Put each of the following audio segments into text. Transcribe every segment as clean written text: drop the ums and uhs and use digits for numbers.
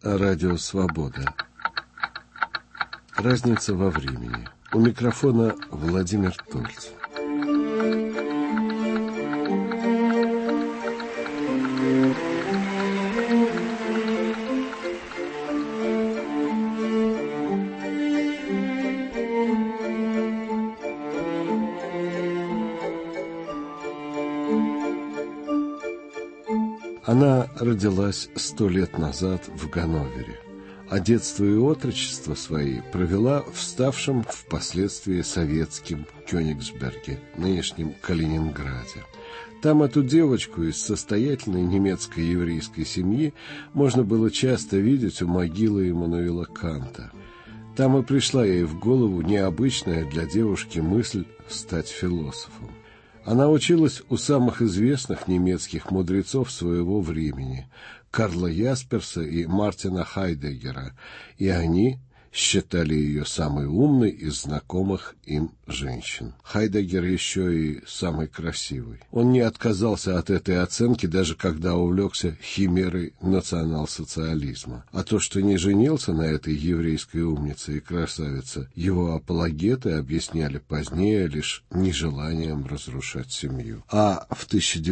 Радио Свобода. Разница во времени. У микрофона Владимир Тольц. Она родилась 100 лет назад в Ганновере, а детство и отрочество свои провела в ставшем впоследствии советским Кёнигсберге, нынешнем Калининграде. Там эту девочку из состоятельной немецкой еврейской семьи можно было часто видеть у могилы Иммануила Канта. Там и пришла ей в голову необычная для девушки мысль стать философом. Она училась у самых известных немецких мудрецов своего времени – Карла Ясперса и Мартина Хайдеггера, и они считали ее самой умной из знакомых им женщин. Хайдеггер еще и самый красивый. Он не отказался от этой оценки, даже когда увлекся химерой национал-социализма. А то, что не женился на этой еврейской умнице и красавице, его апологеты объясняли позднее лишь нежеланием разрушать семью. А в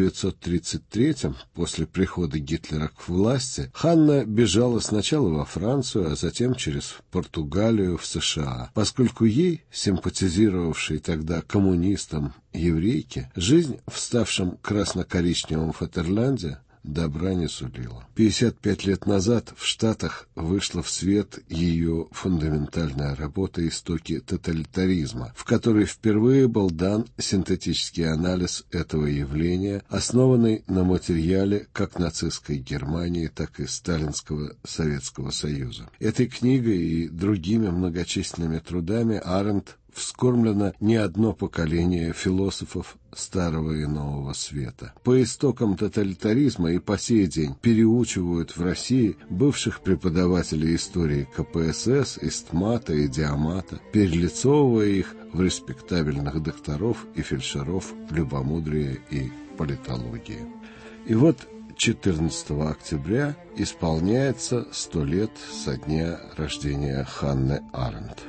1933-м, после прихода Гитлера к власти, Ханна бежала сначала во Францию, а затем через Португалию в США, поскольку ей, симпатизировавшей тогда коммунистам еврейке, жизнь в ставшем красно-коричневом Фатерланде добра не сулила. 55 лет назад в Штатах вышла в свет ее фундаментальная работа «Истоки тоталитаризма», в которой впервые был дан синтетический анализ этого явления, основанный на материале как нацистской Германии, так и сталинского Советского Союза. Этой книгой и другими многочисленными трудами Арендт вскормлено не одно поколение философов старого и нового света. По истокам тоталитаризма и по сей день переучивают в России бывших преподавателей истории КПСС, Истмата и Диамата, перелицовывая их в респектабельных докторов и фельдшеров любомудрия и политологии. И вот 14 октября исполняется 100 лет со дня рождения Ханны Арендт.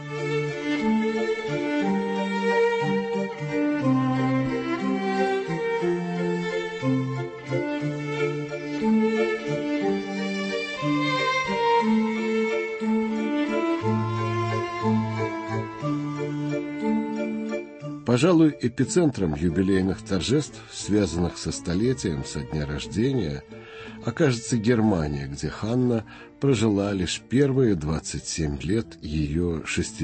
Пожалуй, эпицентром юбилейных торжеств, связанных со столетием со дня рождения, окажется Германия, где Ханна прожила лишь первые 27 лет ее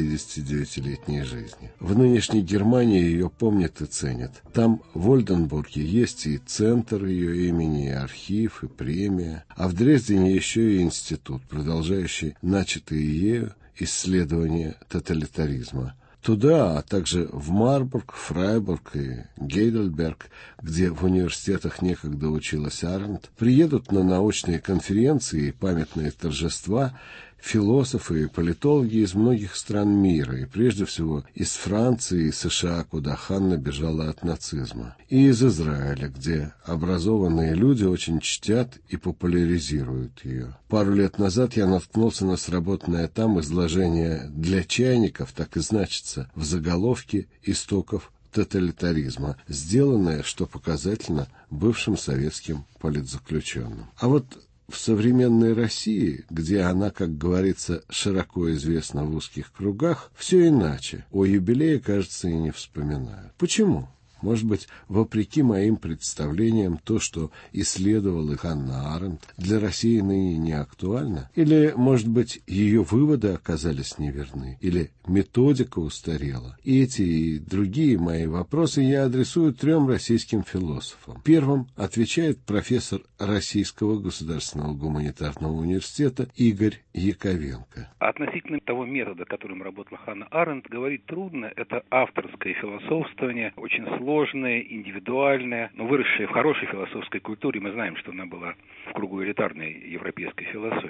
69-летней жизни. В нынешней Германии ее помнят и ценят. Там, в Ольденбурге, есть и центр ее имени, и архив, и премия. А в Дрездене еще и институт, продолжающий начатые ею исследования тоталитаризма. Туда, а также в Марбург, Фрайбург и Гейдельберг, где в университетах некогда училась Арендт, приедут на научные конференции и памятные торжества философы и политологи из многих стран мира, и прежде всего из Франции и США, куда Ханна бежала от нацизма, и из Израиля, где образованные люди очень чтят и популяризируют ее. Пару лет назад я наткнулся на сработанное там изложение «Для чайников», так и значится, в заголовке «Истоков тоталитаризма», сделанное, что показательно, бывшим советским политзаключенным. А вот в современной России, где она, как говорится, широко известна в узких кругах, все иначе. О юбилее, кажется, и не вспоминают. Почему? Может быть, вопреки моим представлениям, то, что исследовала Ханна Арендт, для России ныне не актуально? Или, может быть, ее выводы оказались неверны? Или методика устарела? И эти, и другие мои вопросы я адресую 3 российским философам. Первым отвечает профессор Российского государственного гуманитарного университета Игорь Яковенко. Относительно того метода, которым работала Ханна Арендт, говорить трудно. Это авторское философствование, очень сложное, индивидуальное, но выросшее в хорошей философской культуре. Мы знаем, что она была в кругу элитарной европейской философии.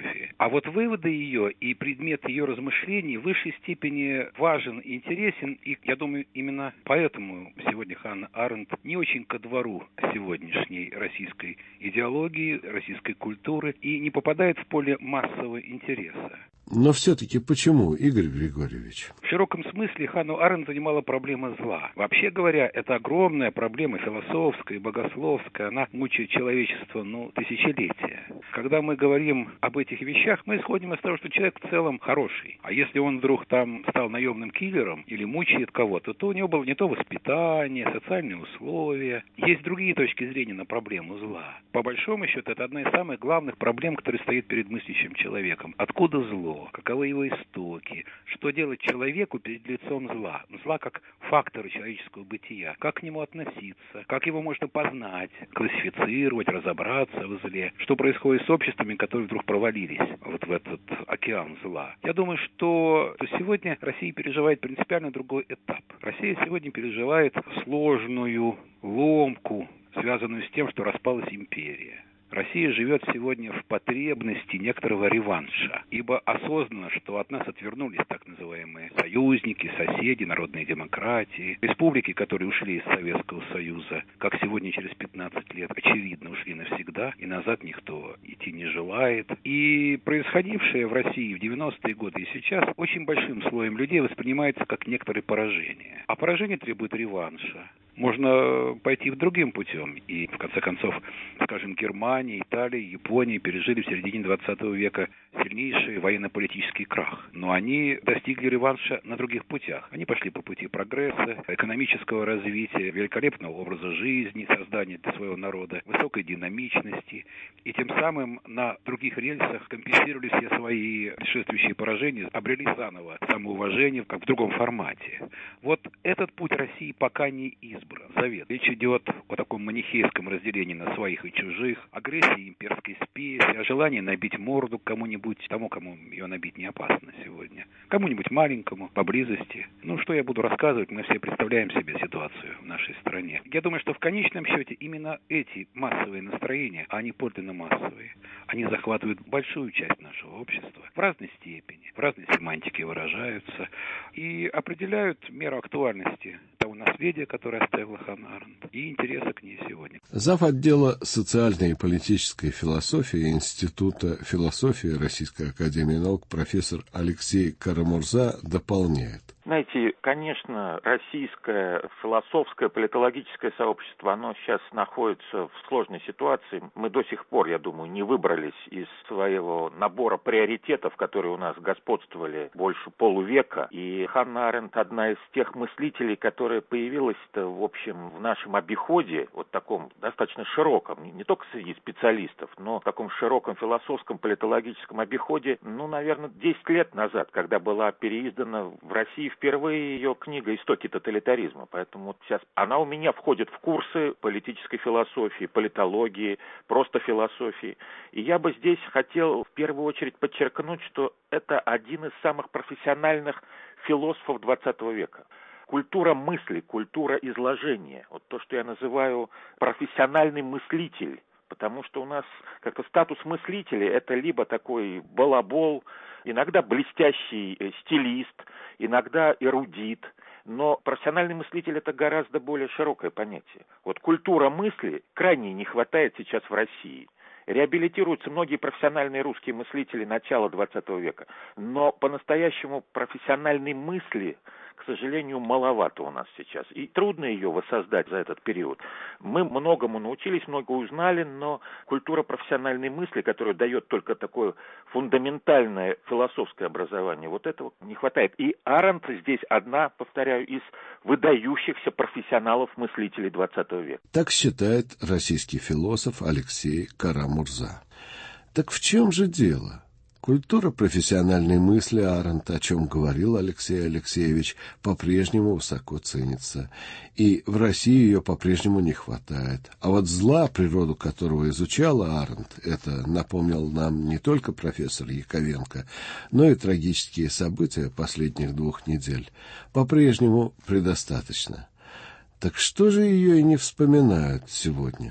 А вот выводы ее и предмет ее размышлений в высшей степени важен и интересен, и, я думаю, именно поэтому сегодня Ханна Аренд не очень ко двору сегодняшней российской идеологии, российской культуры и не попадает в поле массового интереса. Но все-таки почему, Игорь Григорьевич? В широком смысле Ханну Аренд занимала проблема зла. Вообще говоря, это огромная проблема философская, богословская. Она мучает человечество, тысячелетия. Когда мы говорим об этих вещах, мы исходим из того, что человек в целом хороший. А если он вдруг там стал наемным киллером или мучает кого-то, то у него было не то воспитание, социальные условия. Есть другие точки зрения на проблему зла. По большому счету, это одна из самых главных проблем, которая стоит перед мыслящим человеком. Откуда зло? Каковы его истоки? Что делать человеку перед лицом зла? Зла как фактора человеческого бытия. Как к нему относиться? Как его можно познать, классифицировать, разобраться в зле? Что происходит с обществами, которые вдруг провалились вот в этот океан зла? Я думаю, что сегодня Россия переживает принципиально другой этап. Россия сегодня переживает сложную ломку, связанную с тем, что распалась империя. Россия живет сегодня в потребности некоторого реванша, ибо осознанно, что от нас отвернулись так называемые союзники, соседи, народные демократии, республики, которые ушли из Советского Союза, как сегодня через 15 лет, очевидно, ушли навсегда, и назад никто идти не желает. И происходившее в России в 90-е годы и сейчас очень большим слоем людей воспринимается как некоторое поражение. А поражение требует реванша. Можно пойти другим путем. И, в конце концов, скажем, Германия, Италия, Япония пережили в середине 20 века сильнейший военно-политический крах. Но они достигли реванша на других путях. Они пошли по пути прогресса, экономического развития, великолепного образа жизни, создания для своего народа, высокой динамичности. И тем самым на других рельсах компенсировали все свои предшествующие поражения, обрели заново самоуважение, как в другом формате. Вот этот путь России пока не избран. Завет. Речь идет о таком манихейском разделении на своих и чужих, агрессии имперской спеси, о желании набить морду кому-нибудь, тому, кому ее набить не опасно сегодня. Кому-нибудь маленькому, поблизости. Что я буду рассказывать, мы все представляем себе ситуацию в нашей стране. Я думаю, что в конечном счете именно эти массовые настроения, они подлинно массовые, они захватывают большую часть нашего общества в разной степени, в разной семантике выражаются и определяют меру актуальности того наследия, которое оставила Ханна Аренд, и интереса к ней сегодня. Зав. Отдела социальной и политической философии Института философии Российской академии наук профессор Алексей Карамурза дополняет. Знаете, конечно, российское философское, политологическое сообщество, оно сейчас находится в сложной ситуации. Мы до сих пор, я думаю, не выбрались из своего набора приоритетов, которые у нас господствовали больше полувека. И Ханна Аренд одна из тех мыслителей, которая появилась-то, в общем, в нашем обиходе, вот таком достаточно широком, не только среди специалистов, но в таком широком философском, политологическом обиходе, наверное, 10 лет назад, когда была переиздана в России впервые ее книга «Истоки тоталитаризма». Поэтому вот сейчас она у меня входит в курсы политической философии, политологии, просто философии. И я бы здесь хотел в первую очередь подчеркнуть, что это один из самых профессиональных философов XX века. Культура мысли, культура изложения. Вот то, что я называю профессиональный мыслитель. Потому что у нас как-то статус мыслителя – это либо такой балабол, иногда блестящий стилист, иногда эрудит. Но профессиональный мыслитель – это гораздо более широкое понятие. Вот культура мысли крайне не хватает сейчас в России. Реабилитируются многие профессиональные русские мыслители начала XX века. Но по-настоящему профессиональной мысли, к сожалению, маловато у нас сейчас. И трудно ее воссоздать за этот период. Мы многому научились, много узнали, но культура профессиональной мысли, которая дает только такое фундаментальное философское образование, вот этого не хватает. И Аренд здесь одна, повторяю, из выдающихся профессионалов-мыслителей XX века. Так считает российский философ Алексей Карамурза. Так в чем же дело? Культура профессиональной мысли Аренд, о чем говорил Алексей Алексеевич, по-прежнему высоко ценится. И в России ее по-прежнему не хватает. А вот зла, природу которого изучала Аренд, это напомнил нам не только профессор Яковенко, но и трагические события последних 2 недель, по-прежнему предостаточно. Так что же ее и не вспоминают сегодня?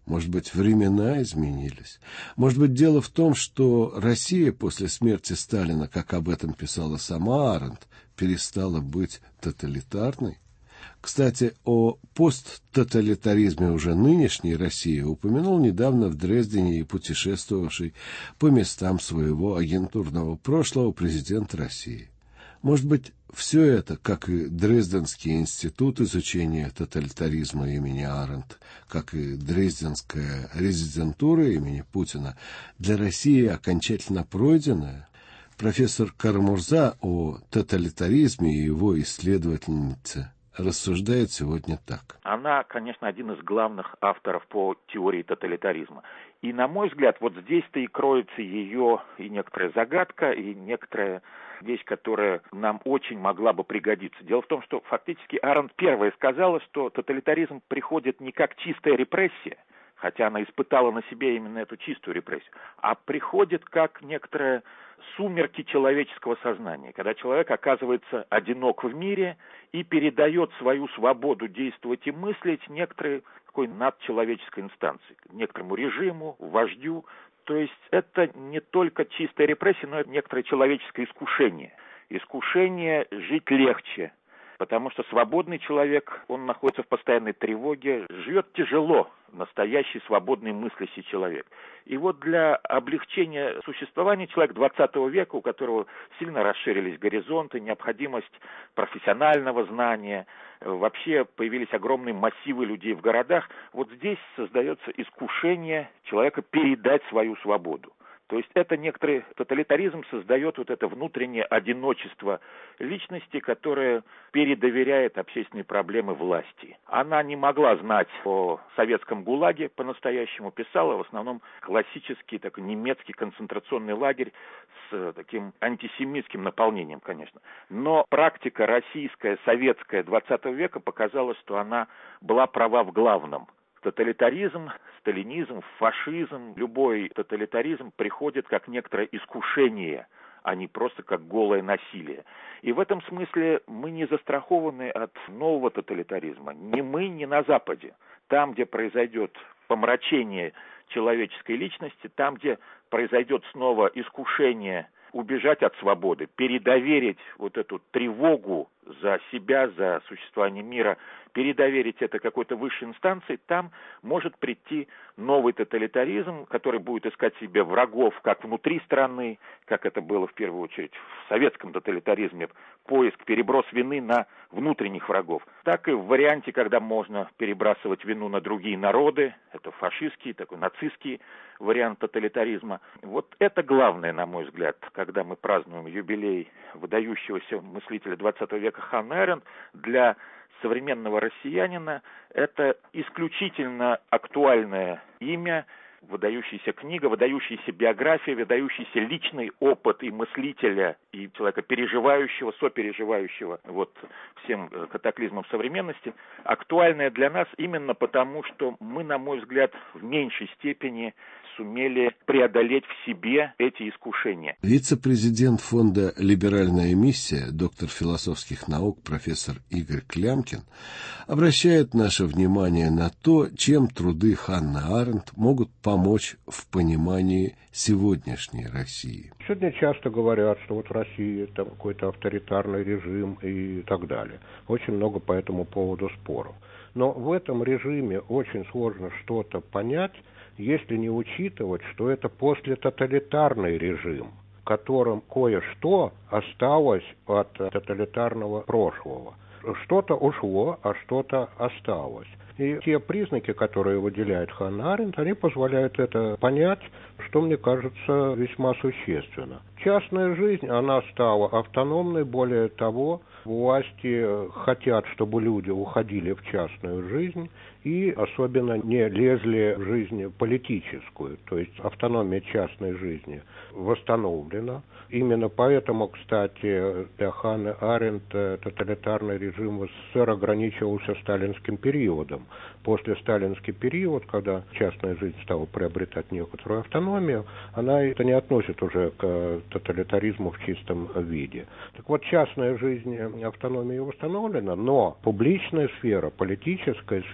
Может быть, времена изменились? Может быть, дело в том, что Россия после смерти Сталина, как об этом писала сама Аренд, перестала быть тоталитарной? Кстати, о посттоталитаризме уже нынешней России упомянул недавно в Дрездене и путешествовавший по местам своего агентурного прошлого президент России. Может быть, все это, как и Дрезденский институт изучения тоталитаризма имени Аренд, как и Дрезденская резидентура имени Путина, для России окончательно пройденная? Профессор Карамурза о тоталитаризме и его исследовательнице рассуждает сегодня так. Она, конечно, один из главных авторов по теории тоталитаризма. И, на мой взгляд, вот здесь-то и кроется ее и некоторая загадка, и некоторая вещь, которая нам очень могла бы пригодиться. Дело в том, что фактически Аренд первая сказала, что тоталитаризм приходит не как чистая репрессия, хотя она испытала на себе именно эту чистую репрессию, а приходит как некоторые сумерки человеческого сознания, когда человек оказывается одинок в мире и передает свою свободу действовать и мыслить некоторой такой надчеловеческой инстанции, некоторому режиму, вождю. То есть это не только чистая репрессия, но это некоторое человеческое искушение. Искушение жить легче, потому что свободный человек, он находится в постоянной тревоге, живет тяжело, настоящий свободный мыслящий человек. И вот для облегчения существования человека 20 века, у которого сильно расширились горизонты, необходимость профессионального знания, вообще появились огромные массивы людей в городах, вот здесь создается искушение человека передать свою свободу. То есть это некоторый тоталитаризм создает вот это внутреннее одиночество личности, которое передоверяет общественные проблемы власти. Она не могла знать о советском ГУЛАГе по-настоящему, писала в основном классический такой немецкий концентрационный лагерь с таким антисемитским наполнением, конечно. Но практика российская, советская 20 века показала, что она была права в главном. Тоталитаризм, сталинизм, фашизм, любой тоталитаризм приходит как некоторое искушение, а не просто как голое насилие. И в этом смысле мы не застрахованы от нового тоталитаризма. Ни мы, ни на Западе. Там, где произойдет помрачение человеческой личности, там, где произойдет снова искушение убежать от свободы, передоверить вот эту тревогу за себя, за существование мира, передоверить это какой-то высшей инстанции, там может прийти новый тоталитаризм, который будет искать себе врагов как внутри страны, как это было в первую очередь в советском тоталитаризме, поиск, переброс вины на внутренних врагов, так и в варианте, когда можно перебрасывать вину на другие народы, это фашистский, такой нацистский вариант тоталитаризма. Вот это главное, на мой взгляд, когда мы празднуем юбилей выдающегося мыслителя 20 века Ханны Аренд, для современного россиянина это исключительно актуальное имя, выдающаяся книга, выдающаяся биография, выдающийся личный опыт и мыслителя, и человека переживающего, сопереживающего вот всем катаклизмам современности, актуальная для нас именно потому, что мы, на мой взгляд, в меньшей степени сумели преодолеть в себе эти искушения. Вице-президент фонда «Либеральная миссия», доктор философских наук профессор Игорь Клямкин обращает наше внимание на то, чем труды Ханны Аренд могут помочь в понимании сегодняшней России. Сегодня часто говорят, что вот Россия там какой-то авторитарный режим и так далее. Очень много по этому поводу споров. Но в этом режиме очень сложно что-то понять, если не учитывать, что это послетоталитарный режим, в котором кое-что осталось от тоталитарного прошлого. Что-то ушло, а что-то осталось. И те признаки, которые выделяет Ханна Аренд, они позволяют это понять, что, мне кажется, весьма существенно. Частная жизнь, она стала автономной, более того, власти хотят, чтобы люди уходили в частную жизнь и особенно не лезли в жизнь политическую, то есть автономия частной жизни восстановлена. Именно поэтому, кстати, для Ханны Аренд тоталитарный режим в СССР ограничивался сталинским периодом. После сталинский период, когда частная жизнь стала приобретать некоторую автономию, она это не относит уже к тоталитаризму в чистом виде. Так вот, частная жизнь, автономия восстановлена, но публичная сфера, политическая сфера,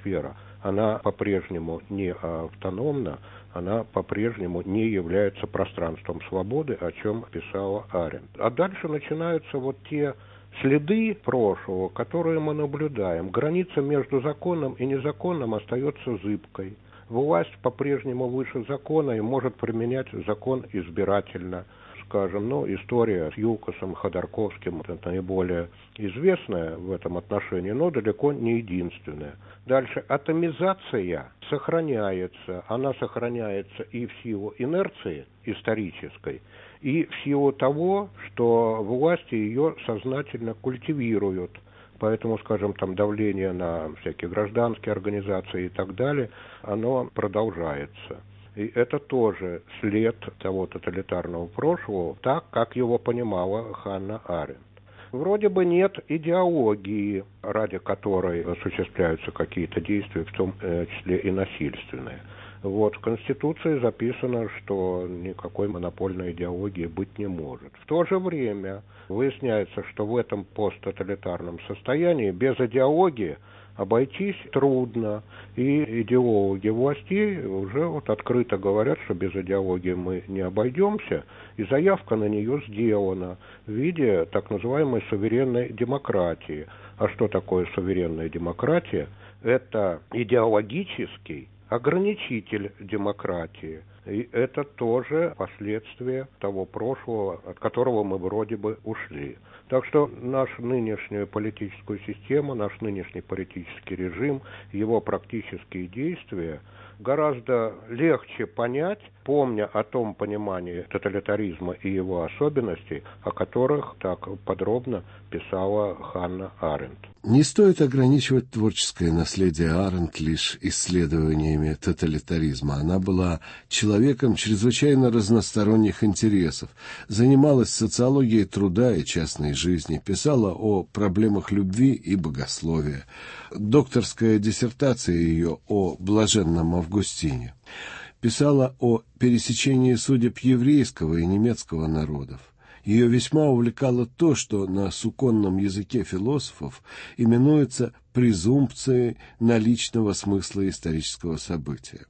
она по-прежнему не автономна, она по-прежнему не является пространством свободы, о чем писала Аренд. А дальше начинаются вот те следы прошлого, которые мы наблюдаем. Граница между законом и незаконным остается зыбкой. Власть по-прежнему выше закона и может применять закон избирательно. Скажем, история с Юлкасом Ходорковским – это наиболее известная в этом отношении, но далеко не единственная. Дальше, атомизация сохраняется. Она сохраняется и в силу инерции исторической, и в силу того, что власти ее сознательно культивируют. Поэтому, скажем, давление на всякие гражданские организации и так далее, оно продолжается. И это тоже след того тоталитарного прошлого, так, как его понимала Ханна Аренд. Вроде бы нет идеологии, ради которой осуществляются какие-то действия, в том числе и насильственные. В Конституции записано, что никакой монопольной идеологии быть не может. В то же время выясняется, что в этом посттоталитарном состоянии без идеологии обойтись трудно, и идеологи властей уже открыто говорят, что без идеологии мы не обойдемся, и заявка на нее сделана в виде так называемой суверенной демократии. А что такое суверенная демократия? Это идеологический ограничитель демократии. И это тоже последствия того прошлого, от которого мы вроде бы ушли. Так что нашу нынешнюю политическую систему, наш нынешний политический режим, его практические действия гораздо легче понять, помня о том понимании тоталитаризма и его особенностей, о которых так подробно писала Ханна Аренд. Не стоит ограничивать творческое наследие Аренд лишь исследованиями тоталитаризма. Она была человеком чрезвычайно разносторонних интересов, занималась социологией труда и частной жизни, писала о проблемах любви и богословия. Докторская диссертация ее о блаженном Августине. Писала о пересечении судеб еврейского и немецкого народов. Ее весьма увлекало то, что на суконном языке философов именуется презумпцией наличного смысла исторического события.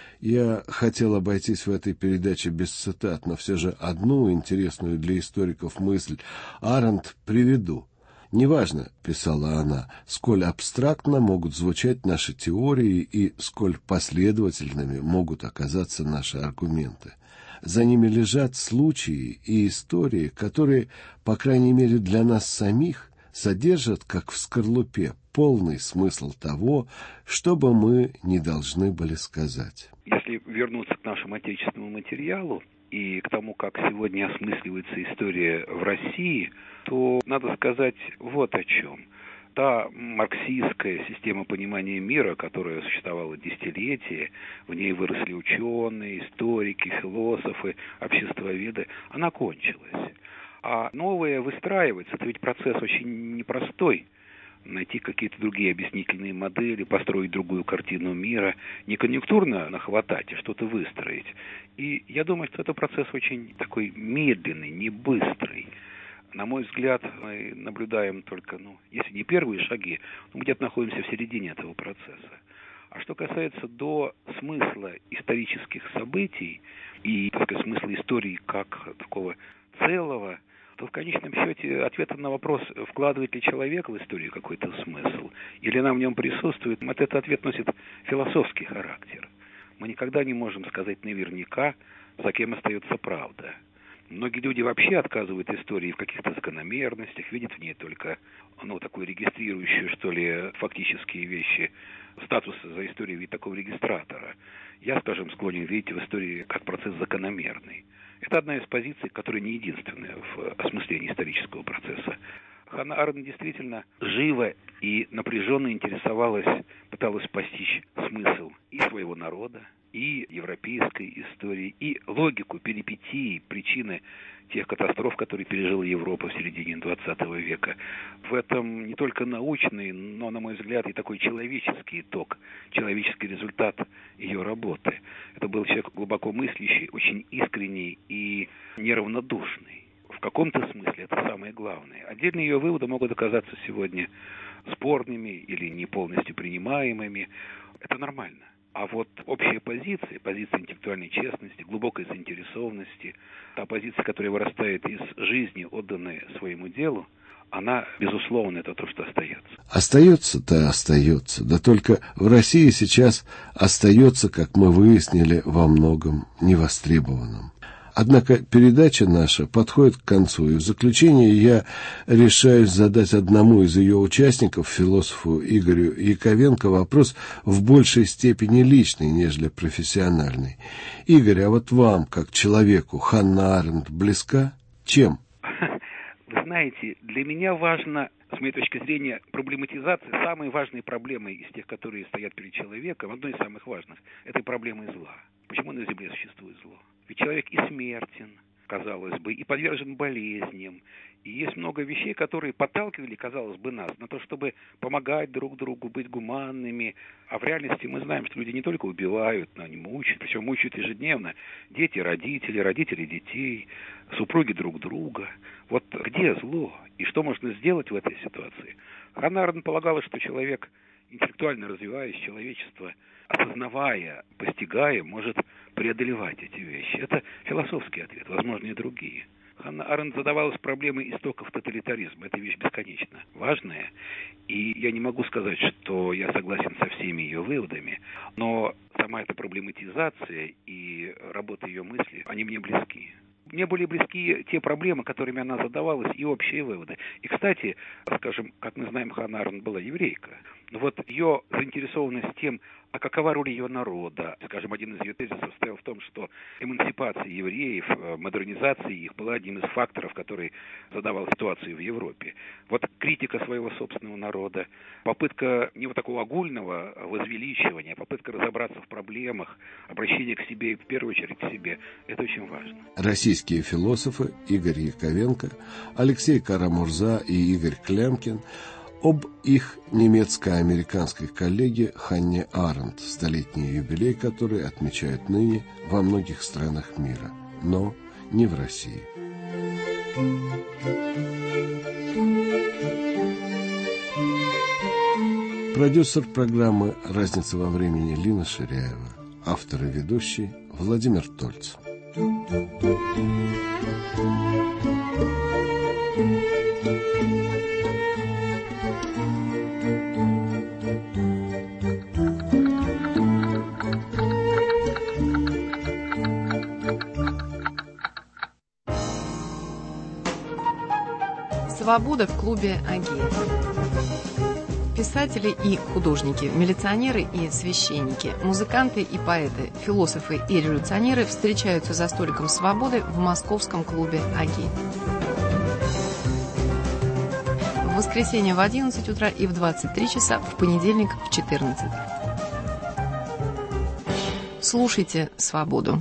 Я хотел обойтись в этой передаче без цитат, но все же одну интересную для историков мысль Аренд приведу. «Неважно, — писала она, — сколь абстрактно могут звучать наши теории и сколь последовательными могут оказаться наши аргументы. За ними лежат случаи и истории, которые, по крайней мере для нас самих, содержат, как в скорлупе, полный смысл того, что бы мы не должны были сказать». Если вернуться к нашему отечественному материалу и к тому, как сегодня осмысливается история в России, то надо сказать вот о чем. Та марксистская система понимания мира, которая существовала десятилетия, в ней выросли ученые, историки, философы, обществоведы, она кончилась. А новое выстраивается. Это ведь процесс очень непростой. Найти какие-то другие объяснительные модели, построить другую картину мира, не конъюнктурно нахватать, а что-то выстроить. И я думаю, что это процесс очень такой медленный, не быстрый. На мой взгляд, мы наблюдаем только, если не первые шаги, мы где-то находимся в середине этого процесса. А что касается до смысла исторических событий и, так сказать, смысла истории как такого целого, то в конечном счете ответом на вопрос, вкладывает ли человек в историю какой-то смысл, или она в нем присутствует, этот ответ носит философский характер. Мы никогда не можем сказать наверняка, за кем остается правда. Многие люди вообще отказывают истории в каких-то закономерностях, видят в ней только, такую регистрирующую, что ли, фактические вещи, статус за историю в виде такого регистратора. Я, скажем, склонен видеть в истории как процесс закономерный. Это одна из позиций, которая не единственная в осмыслении исторического процесса. Ханна Аренд действительно живо и напряженно интересовалась, пыталась постичь смысл и своего народа, и европейской истории, и логику, перипетии, причины тех катастроф, которые пережила Европа в середине XX века. В этом не только научный, но, на мой взгляд, и такой человеческий итог, человеческий результат ее работы. Это был человек глубоко мыслящий, очень искренний и неравнодушный. В каком-то смысле это самое главное. Отдельные ее выводы могут оказаться сегодня спорными или не полностью принимаемыми. это нормально. А вот общая позиция интеллектуальной честности, глубокой заинтересованности, та позиция, которая вырастает из жизни, отданной своему делу, она, безусловно, это то, что остается. Остается-то остается. Да только в России сейчас остается, как мы выяснили, во многом невостребованным. Однако передача наша подходит к концу, и в заключение я решаюсь задать одному из ее участников, философу Игорю Яковенко, вопрос в большей степени личный, нежели профессиональный. Игорь, а вот вам, как человеку, Ханна Аренд близка? Чем? Вы знаете, для меня важно, с моей точки зрения, проблематизация самой важной проблемой из тех, которые стоят перед человеком, одной из самых важных, это проблема зла. Почему на Земле существует зло? Ведь человек и смертен, казалось бы, и подвержен болезням. И есть много вещей, которые подталкивали, казалось бы, нас на то, чтобы помогать друг другу, быть гуманными. А в реальности мы знаем, что люди не только убивают, но они мучают, причем мучают ежедневно. Дети, родители детей, супруги друг друга. Вот где зло? И что можно сделать в этой ситуации? Ханна Аренд полагала, что человек, интеллектуально развиваясь, человечество, осознавая, постигая, может преодолевать эти вещи. Это философский ответ, возможно, и другие. Ханна Аренд задавалась проблемой истоков тоталитаризма. Это вещь бесконечно важная. И я не могу сказать, что я согласен со всеми ее выводами, но сама эта проблематизация и работа ее мысли, они мне близки. Мне были близки те проблемы, которыми она задавалась, и общие выводы. И, кстати, скажем, как мы знаем, Ханна Аренд была еврейка. Но вот ее заинтересованность тем, а какова роль ее народа, скажем, один из ее тезисов состоял в том, что эмансипация евреев, модернизация их была одним из факторов, который задавал ситуацию в Европе. Вот критика своего собственного народа, попытка не вот такого огульного возвеличивания, попытка разобраться в проблемах, обращение к себе и в первую очередь к себе, это очень важно. Российские философы Игорь Яковенко, Алексей Карамурза и Игорь Клямкин об их немецко-американской коллеге Ханне Аренд, столетний юбилей которой отмечают ныне во многих странах мира, но не в России. Продюсер программы «Разница во времени» Лина Ширяева. Автор и ведущий Владимир Тольц. Свобода в клубе Агеев. Писатели и художники, милиционеры и священники, музыканты и поэты, философы и революционеры встречаются за столиком свободы в московском клубе Агеев. В воскресенье в 11 утра и в 23 часа, в понедельник в 14. Слушайте «Свободу».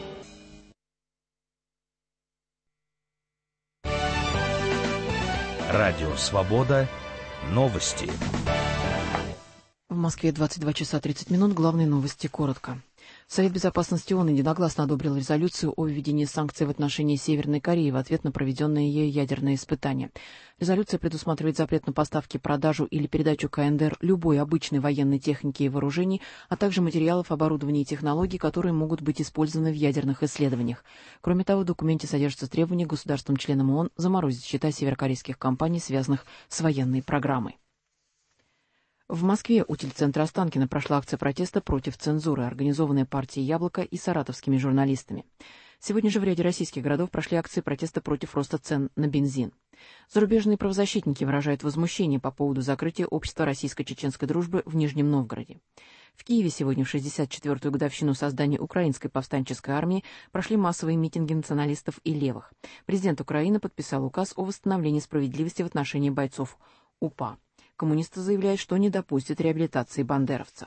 Радио «Свобода». Новости. В Москве 22 часа 30 минут. Главные новости коротко. Совет Безопасности ООН единогласно одобрил резолюцию о введении санкций в отношении Северной Кореи в ответ на проведенные ею ядерные испытания. Резолюция предусматривает запрет на поставки, продажу или передачу КНДР любой обычной военной техники и вооружений, а также материалов, оборудования и технологий, которые могут быть использованы в ядерных исследованиях. Кроме того, в документе содержатся требования к государствам-членам ООН заморозить счета северокорейских компаний, связанных с военной программой. В Москве у телецентра Останкино прошла акция протеста против цензуры, организованная партией «Яблоко» и саратовскими журналистами. Сегодня же в ряде российских городов прошли акции протеста против роста цен на бензин. Зарубежные правозащитники выражают возмущение по поводу закрытия общества российско-чеченской дружбы в Нижнем Новгороде. В Киеве сегодня в 64-ю годовщину создания Украинской повстанческой армии прошли массовые митинги националистов и левых. Президент Украины подписал указ о восстановлении справедливости в отношении бойцов УПА. Коммунисты заявляют, что не допустят реабилитации бандеровцев.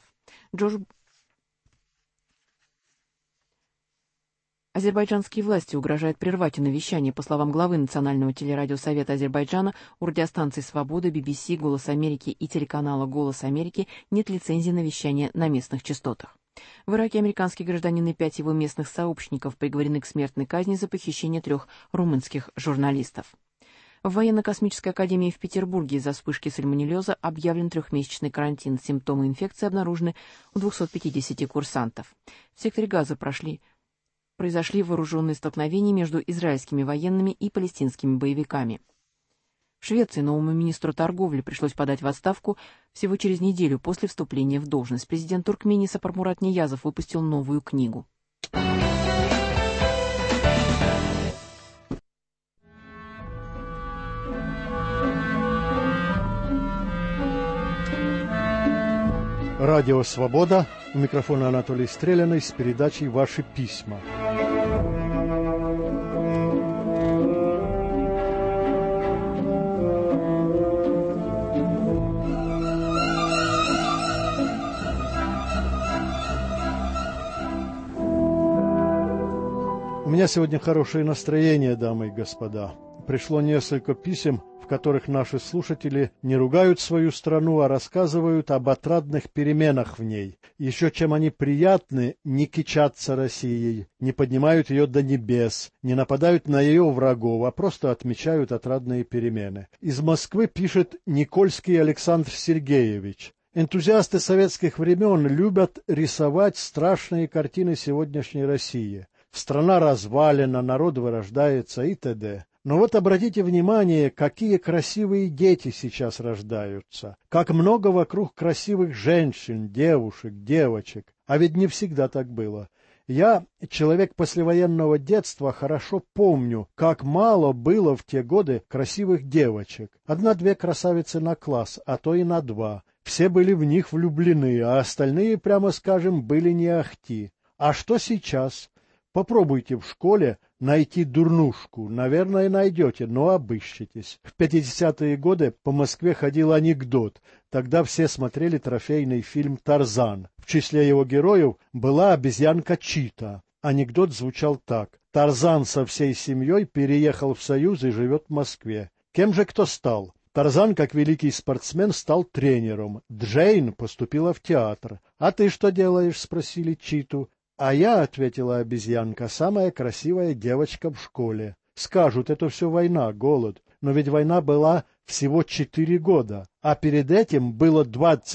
Азербайджанские власти угрожают прервать навещание, по словам главы Национального телерадиосовета Азербайджана, у радиостанций «Свобода», BBC, «Голос Америки» и телеканала «Голос Америки» нет лицензии на вещание на местных частотах. В Ираке американский гражданин и 5 его местных сообщников приговорены к смертной казни за похищение 3 румынских журналистов. В военно-космической академии в Петербурге из-за вспышки сальмонеллеза объявлен 3-месячный карантин. Симптомы инфекции обнаружены у 250 курсантов. В секторе Газа произошли вооруженные столкновения между израильскими военными и палестинскими боевиками. В Швеции новому министру торговли пришлось подать в отставку всего через неделю после вступления в должность. Президент Туркмении Сапармурат Ниязов выпустил новую книгу. Радио «Свобода». У микрофона Анатолий Стреляный с передачей «Ваши письма». У меня сегодня хорошее настроение, дамы и господа. Пришло несколько писем, в которых наши слушатели не ругают свою страну, а рассказывают об отрадных переменах в ней. Еще чем они приятны, не кичатся Россией, не поднимают ее до небес, не нападают на ее врагов, а просто отмечают отрадные перемены. Из Москвы пишет Никольский Александр Сергеевич. Энтузиасты советских времен любят рисовать страшные картины сегодняшней России. Страна развалена, народ вырождается и т.д. Но вот обратите внимание, какие красивые дети сейчас рождаются, как много вокруг красивых женщин, девушек, девочек. А ведь не всегда так было. Я, человек послевоенного детства, хорошо помню, как мало было в те годы красивых девочек. 1-2 красавицы на класс, а то и на 2. Все были в них влюблены, а остальные, прямо скажем, были не ахти. А что сейчас? Попробуйте в школе найти дурнушку. Наверное, найдете, но обыщитесь. В 50-е годы по Москве ходил анекдот. Тогда все смотрели трофейный фильм «Тарзан». В числе его героев была обезьянка Чита. Анекдот звучал так. Тарзан со всей семьей переехал в Союз и живет в Москве. Кем же кто стал? Тарзан, как великий спортсмен, стал тренером. Джейн поступила в театр. «А ты что делаешь?» — спросили Читу. «А я, — ответила обезьянка, — самая красивая девочка в школе. Скажут, это все война, голод. Но ведь война была всего 4 года, а перед этим было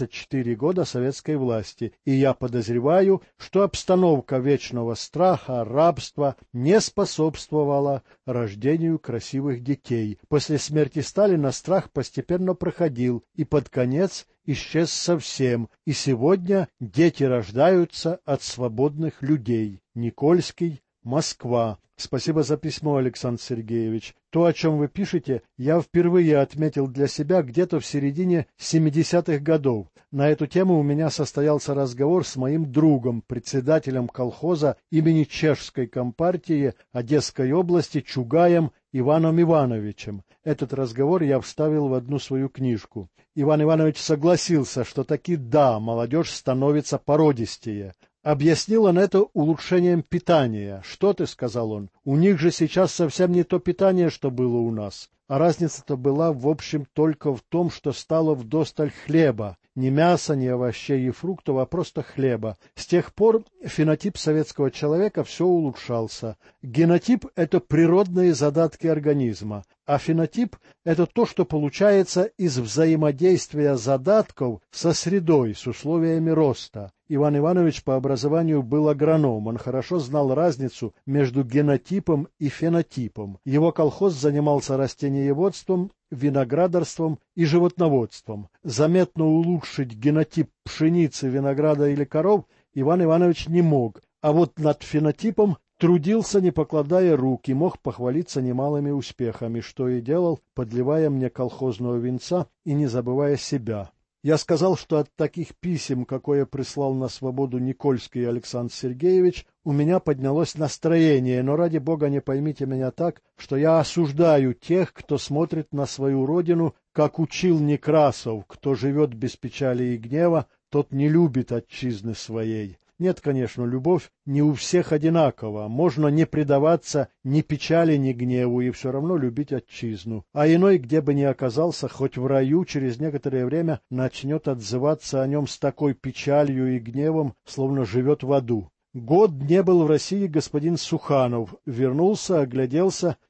24 года советской власти, и я подозреваю, что обстановка вечного страха, рабства не способствовала рождению красивых детей. После смерти Сталина страх постепенно проходил, и под конец исчез совсем, и сегодня дети рождаются от свободных людей. Никольский, Москва. Спасибо за письмо, Александр Сергеевич. То, о чем вы пишете, я впервые отметил для себя где-то в середине 70-х годов. На эту тему у меня состоялся разговор с моим другом, председателем колхоза имени Чешской компартии Одесской области Чугаем Иваном Ивановичем. Этот разговор я вставил в одну свою книжку. Иван Иванович согласился, что таки да, молодежь становится породистее. Объяснил он это улучшением питания. «Что ты?» — сказал он. «У них же сейчас совсем не то питание, что было у нас». А разница-то была, в общем, только в том, что стало вдосталь хлеба. Ни мяса, ни овощей и фруктов, а просто хлеба. С тех пор фенотип советского человека все улучшался. Генотип — это природные задатки организма, а фенотип — это то, что получается из взаимодействия задатков со средой, с условиями роста. Иван Иванович по образованию был агроном, он хорошо знал разницу между генотипом и фенотипом. Его колхоз занимался растениеводством, виноградарством и животноводством. Заметно улучшить генотип пшеницы, винограда или коров Иван Иванович не мог, а вот над фенотипом трудился, не покладая рук, и мог похвалиться немалыми успехами, что и делал, подливая мне колхозного винца и не забывая себя. Я сказал, что от таких писем, какое прислал на свободу Никольский Александр Сергеевич, у меня поднялось настроение, но ради бога не поймите меня так, что я осуждаю тех, кто смотрит на свою родину, как учил Некрасов: кто живет без печали и гнева, тот не любит отчизны своей. Нет, конечно, любовь не у всех одинакова. Можно не предаваться ни печали, ни гневу и все равно любить отчизну. А иной, где бы ни оказался, хоть в раю, через некоторое время начнет отзываться о нем с такой печалью и гневом, словно живет в аду. Год не был в России господин Суханов. Вернулся, огляделся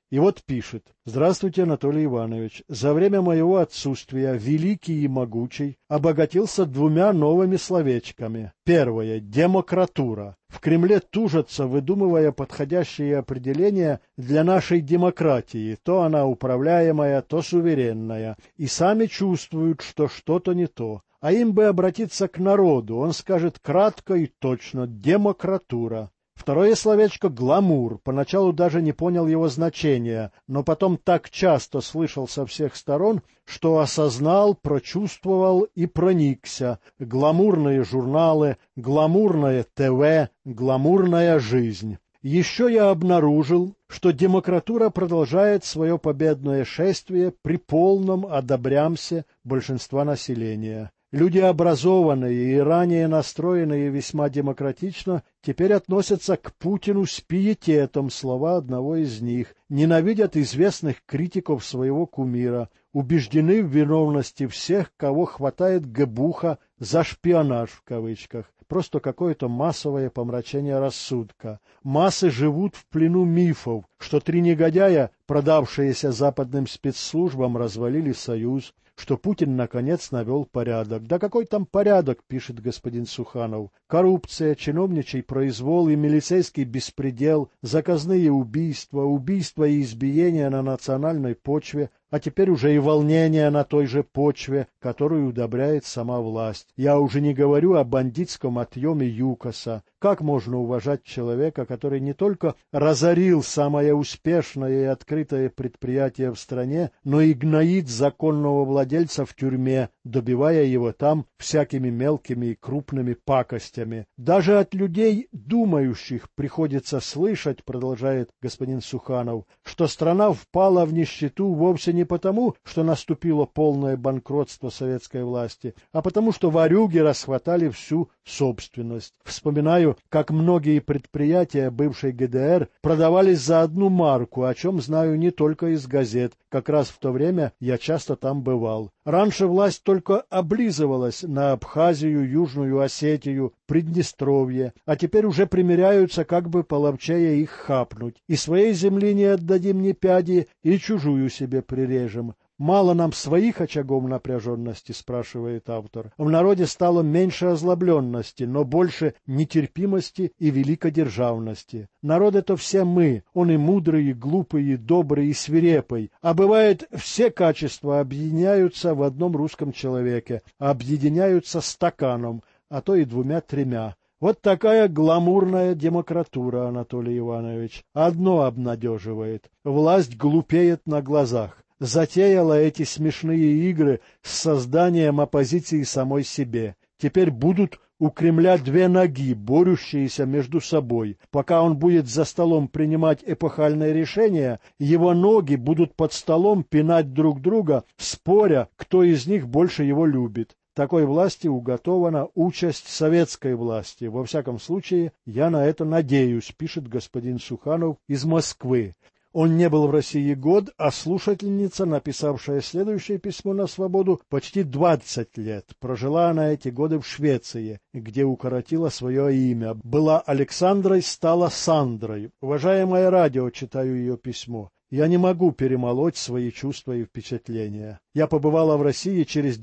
И вот пишет: «Здравствуйте, Анатолий Иванович. За время моего отсутствия великий и могучий обогатился двумя новыми словечками. Первое — демократура. В Кремле тужатся, выдумывая подходящие определения для нашей демократии. То она управляемая, то суверенная. И сами чувствуют, что что-то не то. А им бы обратиться к народу. Он скажет кратко и точно: демократура». Второе словечко — гламур. Поначалу даже не понял его значения, но потом так часто слышал со всех сторон, что осознал, прочувствовал и проникся. Гламурные журналы, гламурное ТВ, гламурная жизнь. Еще я обнаружил, что демократура продолжает свое победное шествие при полном одобрямсе большинства населения. Люди образованные и ранее настроенные весьма демократично теперь относятся к Путину с пиететом, слова одного из них, ненавидят известных критиков своего кумира, убеждены в виновности всех, кого хватает ГБУХа за шпионаж в кавычках. Просто какое-то массовое помрачение рассудка. Массы живут в плену мифов, что три негодяя, продавшиеся западным спецслужбам, развалили Союз, что Путин наконец навел порядок. Да какой там порядок, пишет господин Суханов. Коррупция, чиновничий произвол и милицейский беспредел, заказные убийства, убийства и избиения на национальной почве, а теперь уже и волнения на той же почве, которую удобряет сама власть. Я уже не говорю о бандитском отъеме ЮКОСа. Как можно уважать человека, который не только разорил самое успешное и открытое предприятие в стране, но и гноит законного владельца в тюрьме, добивая его там всякими мелкими и крупными пакостями? Даже от людей, думающих, приходится слышать, продолжает господин Суханов, что страна впала в нищету вовсе не потому, что наступило полное банкротство советской власти, а потому, что ворюги расхватали всю собственность. Вспоминаю, как многие предприятия бывшей ГДР продавались за 1 марку, о чем знаю не только из газет. Как раз в то время я часто там бывал. Раньше власть только облизывалась на Абхазию, Южную Осетию, Приднестровье, а теперь уже примиряются, как бы половчее их хапнуть. И своей земли не отдадим ни пяди, и чужую себе прирежем. Мало нам своих очагов напряженности, спрашивает автор. В народе стало меньше озлобленности, но больше нетерпимости и великодержавности. Народ — это все мы, он и мудрый, и глупый, и добрый, и свирепый. А бывает, все качества объединяются в одном русском человеке, объединяются стаканом, а то и 2-3. Вот такая гламурная демократура, Анатолий Иванович. Одно обнадеживает: власть глупеет на глазах. Затеяла эти смешные игры с созданием оппозиции самой себе. Теперь будут у Кремля 2 ноги, борющиеся между собой. Пока он будет за столом принимать эпохальные решения, его ноги будут под столом пинать друг друга, споря, кто из них больше его любит. Такой власти уготована участь советской власти. Во всяком случае, я на это надеюсь, пишет господин Суханов из Москвы. Он не был в России год, а слушательница, написавшая следующее письмо на «Свободу», почти 20 лет. Прожила она эти годы в Швеции, где укоротила свое имя. Была Александрой, стала Сандрой. Уважаемое радио, читаю ее письмо. Я не могу перемолоть свои чувства и впечатления. Я побывала в России через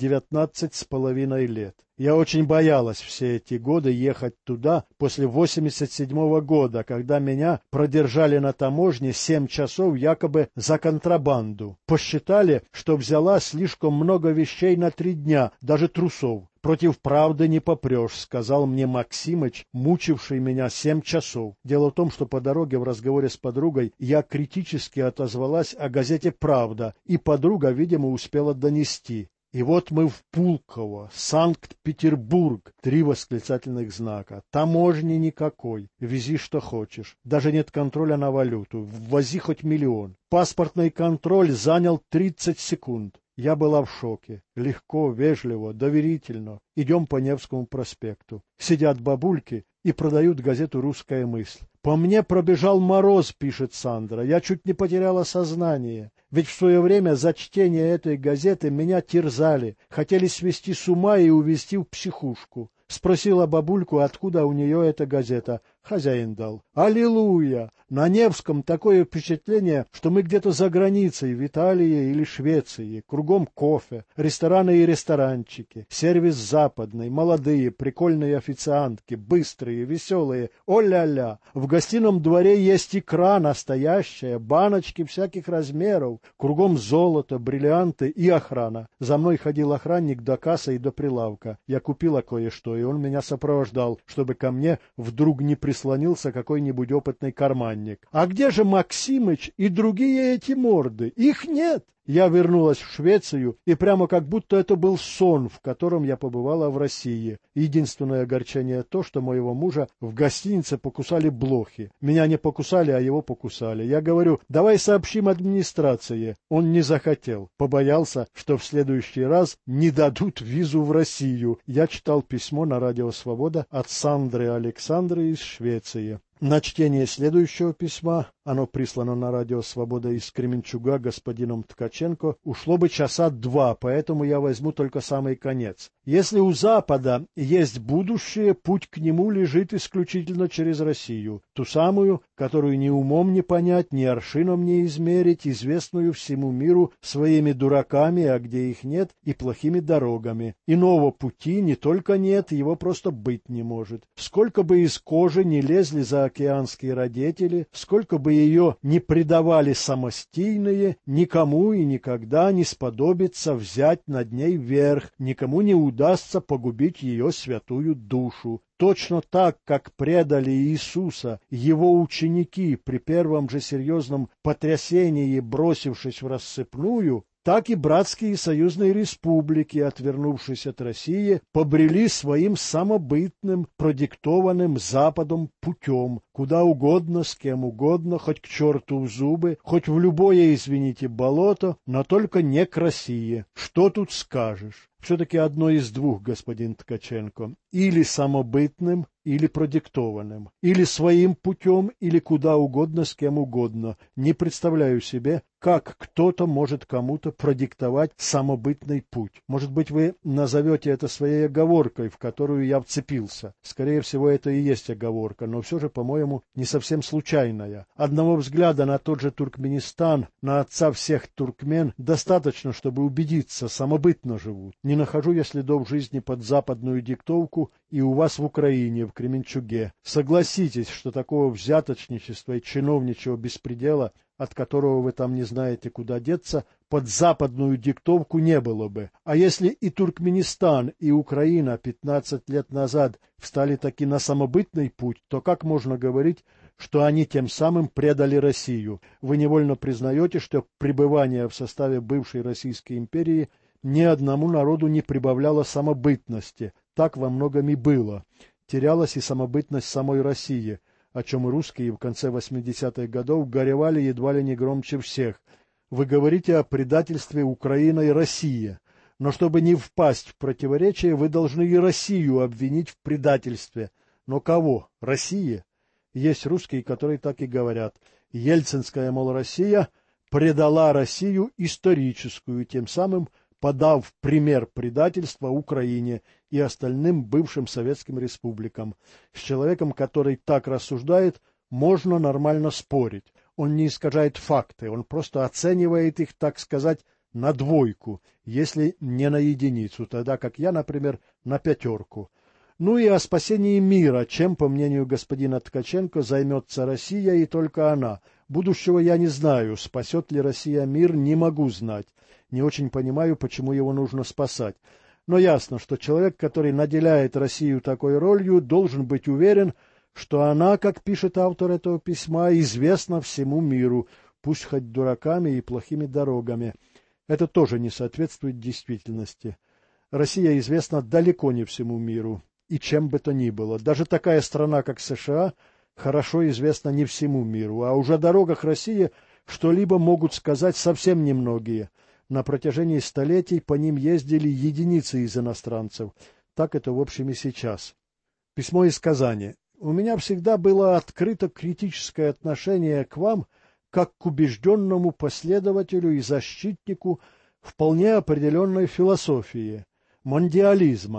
19,5 лет. Я очень боялась все эти годы ехать туда после 87 года, когда меня продержали на таможне 7 часов якобы за контрабанду. Посчитали, что взяла слишком много вещей на 3 дня, даже трусов. «Против правды не попрешь», — сказал мне Максимыч, мучивший меня 7 часов. Дело в том, что по дороге в разговоре с подругой я критически отозвалась о газете «Правда», и подруга, видимо, успела донести. И вот мы в Пулково, Санкт-Петербург, 3 восклицательных знака. Таможни никакой, вези что хочешь. Даже нет контроля на валюту, ввози хоть 1 миллион. Паспортный контроль занял 30 секунд. Я была в шоке. Легко, вежливо, доверительно. Идем по Невскому проспекту. Сидят бабульки и продают газету «Русская мысль». «По мне пробежал мороз», — пишет Сандра. «Я чуть не потеряла сознание. Ведь в свое время за чтение этой газеты меня терзали, хотели свести с ума и увезти в психушку». Спросила бабульку, откуда у нее эта газета. Хозяин дал. Аллилуйя! На Невском такое впечатление, что мы где-то за границей, в Италии или Швеции. Кругом кофе, рестораны и ресторанчики, сервис западный, молодые, прикольные официантки, быстрые, веселые. О-ля-ля! В гостином дворе есть икра настоящая, баночки всяких размеров. Кругом золото, бриллианты и охрана. За мной ходил охранник до кассы и до прилавка. Я купила кое-что, и он меня сопровождал, чтобы ко мне вдруг не прислонился какой-нибудь опытный карманник. А где же Максимыч и другие эти морды? Их нет! Я вернулась в Швецию, и прямо как будто это был сон, в котором я побывала в России. Единственное огорчение то, что моего мужа в гостинице покусали блохи. Меня не покусали, а его покусали. Я говорю, давай сообщим администрации. Он не захотел. Побоялся, что в следующий раз не дадут визу в Россию. Я читал письмо на Радио Свобода от Сандры Александры из Швеции. На чтение следующего письма, оно прислано на Радио Свобода из Кременчуга господином Ткаченко, ушло бы часа 2, поэтому я возьму только самый конец. Если у Запада есть будущее, путь к нему лежит исключительно через Россию, ту самую, которую ни умом не понять, ни аршином не измерить, известную всему миру своими дураками, а где их нет, и плохими дорогами. Иного пути не только нет, его просто быть не может. Сколько бы из кожи не лезли заокеанские родители, сколько бы ее не предавали самостийные, никому и никогда не сподобится взять над ней верх, никому не удастся погубить ее святую душу. Точно так, как предали Иисуса его ученики при первом же серьезном потрясении, бросившись в рассыпную, так и братские и союзные республики, отвернувшись от России, побрели своим самобытным, продиктованным Западом путем, куда угодно, с кем угодно, хоть к черту в зубы, хоть в любое, извините, болото, но только не к России. Что тут скажешь? Все-таки одно из двух, господин Ткаченко. Или самобытным, или продиктованным. Или своим путем, или куда угодно, с кем угодно. Не представляю себе, как кто-то может кому-то продиктовать самобытный путь. Может быть, вы назовете это своей оговоркой, в которую я вцепился. Скорее всего, это и есть оговорка, но все же, по-моему, не совсем случайная. Одного взгляда на тот же Туркменистан, на отца всех туркмен, достаточно, чтобы убедиться, самобытно живут. Не нахожу я следов жизни под западную диктовку и у вас в Украине, в Кременчуге. Согласитесь, что такого взяточничества и чиновничьего беспредела, от которого вы там не знаете, куда деться, под западную диктовку не было бы. А если и Туркменистан, и Украина 15 лет назад встали таки на самобытный путь, то как можно говорить, что они тем самым предали Россию? Вы невольно признаете, что пребывание в составе бывшей Российской империи ни одному народу не прибавляло самобытности. Так во многом и было. Терялась и самобытность самой России, о чем русские в конце 80-х годов горевали едва ли не громче всех. Вы говорите о предательстве Украины и России, но чтобы не впасть в противоречие, вы должны и Россию обвинить в предательстве. Но кого? России? Есть русские, которые так и говорят. Ельцинская, мол, Россия предала Россию историческую, тем самым подав пример предательства Украине и остальным бывшим советским республикам. С человеком, который так рассуждает, можно нормально спорить. Он не искажает факты, он просто оценивает их, так сказать, на двойку, если не на единицу, тогда как я, например, на 5. Ну и о спасении мира, чем, по мнению господина Ткаченко, займется Россия и только она. Будущего я не знаю, спасет ли Россия мир, не могу знать. Не очень понимаю, почему его нужно спасать. Но ясно, что человек, который наделяет Россию такой ролью, должен быть уверен, что она, как пишет автор этого письма, известна всему миру, пусть хоть дураками и плохими дорогами. Это тоже не соответствует действительности. Россия известна далеко не всему миру, и чем бы то ни было. Даже такая страна, как США, хорошо известна не всему миру, а уже о дорогах России что-либо могут сказать совсем немногие. На протяжении столетий по ним ездили единицы из иностранцев. Так это в общем и сейчас. Письмо из Казани. У меня всегда было открыто критическое отношение к вам, как к убежденному последователю и защитнику вполне определенной философии, мондиализма,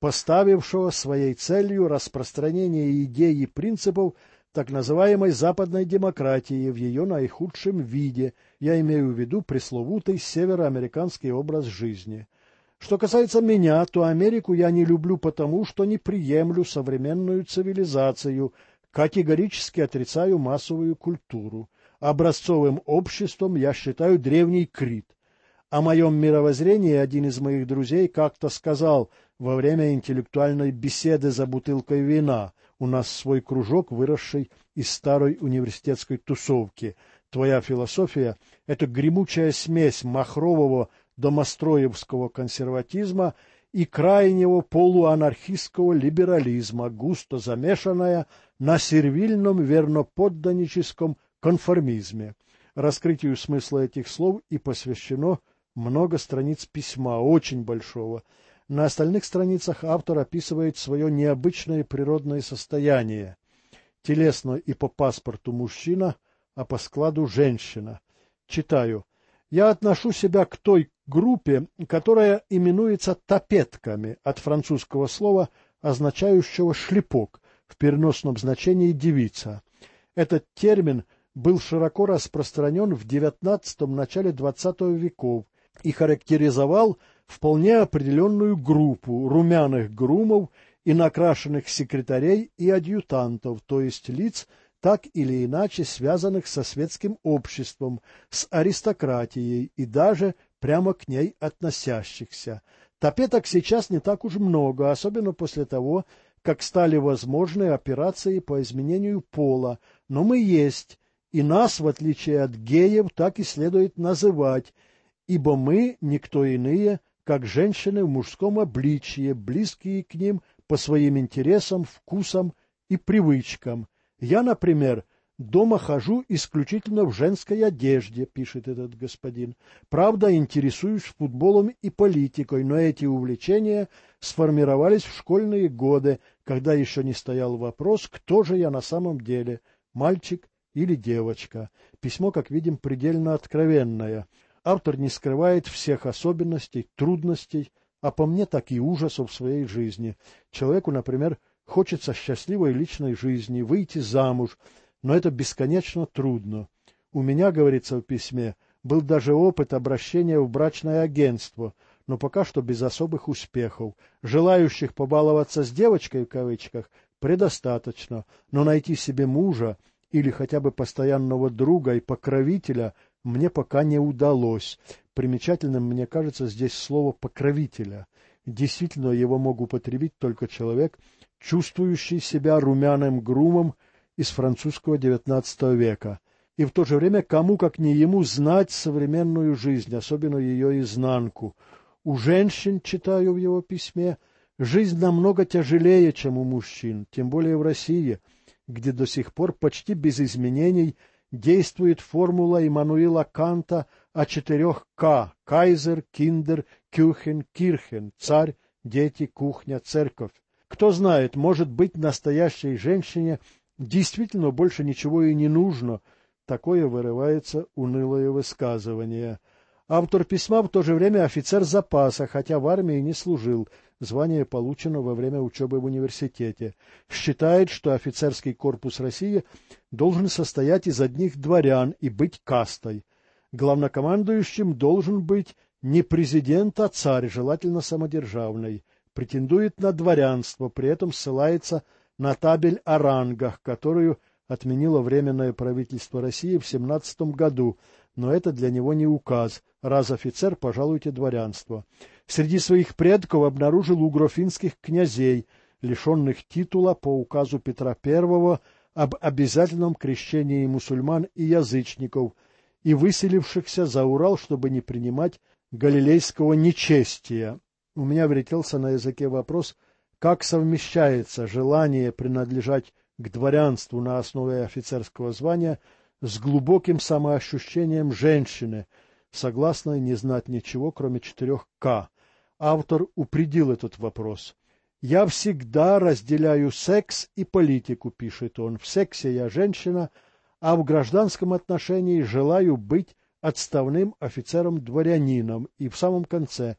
поставившего своей целью распространение идей и принципов так называемой западной демократии в ее наихудшем виде, я имею в виду пресловутый североамериканский образ жизни. Что касается меня, то Америку я не люблю потому, что не приемлю современную цивилизацию, категорически отрицаю массовую культуру. Образцовым обществом я считаю древний Крит. О моем мировоззрении один из моих друзей как-то сказал во время интеллектуальной беседы за бутылкой вина. У нас свой кружок, выросший из старой университетской тусовки. Твоя философия — это гремучая смесь махрового домостроевского консерватизма и крайнего полуанархистского либерализма, густо замешанная на сервильном верноподданническом конформизме. Раскрытию смысла этих слов и посвящено много страниц письма, очень большого. На остальных страницах автор описывает свое необычное природное состояние. Телесно и по паспорту мужчина, а по складу женщина. Читаю. Я отношу себя к той группе, которая именуется тапетками, от французского слова, означающего шлепок, в переносном значении девица. Этот термин был широко распространен в XIX – начале XX веков и характеризовал вполне определенную группу румяных грумов и накрашенных секретарей и адъютантов, то есть лиц, так или иначе связанных со светским обществом, с аристократией и даже прямо к ней относящихся. Тапеток сейчас не так уж много, особенно после того, как стали возможны операции по изменению пола, но мы есть, и нас, в отличие от геев, так и следует называть, ибо мы никто иные, как женщины в мужском обличье, близкие к ним по своим интересам, вкусам и привычкам. Я, например, дома хожу исключительно в женской одежде, пишет этот господин. Правда, интересуюсь футболом и политикой, но эти увлечения сформировались в школьные годы, когда еще не стоял вопрос, кто же я на самом деле, мальчик или девочка. Письмо, как видим, предельно откровенное. Автор не скрывает всех особенностей, трудностей, а по мне так и ужасов в своей жизни. Человеку, например, хочется счастливой личной жизни, выйти замуж, но это бесконечно трудно. У меня, говорится в письме, был даже опыт обращения в брачное агентство, но пока что без особых успехов. Желающих побаловаться с девочкой, в кавычках, предостаточно, но найти себе мужа или хотя бы постоянного друга и покровителя мне пока не удалось. Примечательным, мне кажется, здесь слово «покровителя». Действительно, его мог употребить только человек, чувствующий себя румяным грумом из французского XIX века. И в то же время кому, как не ему, знать современную жизнь, особенно ее изнанку. У женщин, читаю в его письме, жизнь намного тяжелее, чем у мужчин, тем более в России, где до сих пор почти без изменений действует формула Иммануила Канта о 4 К – кайзер, киндер, кюхен, кирхен, царь, дети, кухня, церковь. Кто знает, может быть, настоящей женщине действительно больше ничего и не нужно. Такое вырывается унылое высказывание. Автор письма в то же время офицер запаса, хотя в армии не служил, звание получено во время учебы в университете. Считает, что офицерский корпус России должен состоять из одних дворян и быть кастой. Главнокомандующим должен быть не президент, а царь, желательно самодержавный. Претендует на дворянство, при этом ссылается на табель о рангах, которую отменило Временное правительство России в 1917 году, но это для него не указ. Раз офицер, пожалуйте дворянство. Среди своих предков обнаружил угрофинских князей, лишенных титула по указу Петра I об обязательном крещении мусульман и язычников, и выселившихся за Урал, чтобы не принимать галилейского нечестия. У меня вертелся на языке вопрос, как совмещается желание принадлежать к дворянству на основе офицерского звания с глубоким самоощущением женщины, согласной не знать ничего, кроме 4 К. Автор упредил этот вопрос. «Я всегда разделяю секс и политику», — пишет он. «В сексе я женщина, а в гражданском отношении желаю быть отставным офицером-дворянином». И в самом конце: